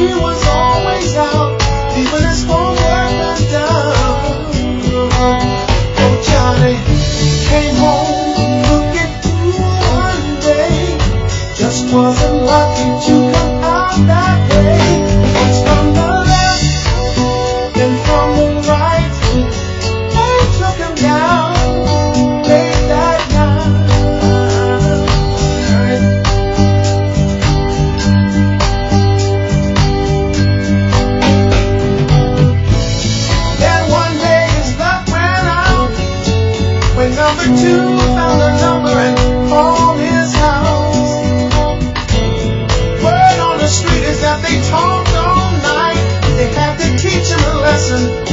he was always out, leaving his homework undone. Oh, Johnny came home looking through one day, just wasn't lucky to come out that way. Once from the left, then from the right, they took him down late that night. Then one day his luck ran out when number two found a number and called his house. Word on the street is that they talked all night. They had to teach him a lesson.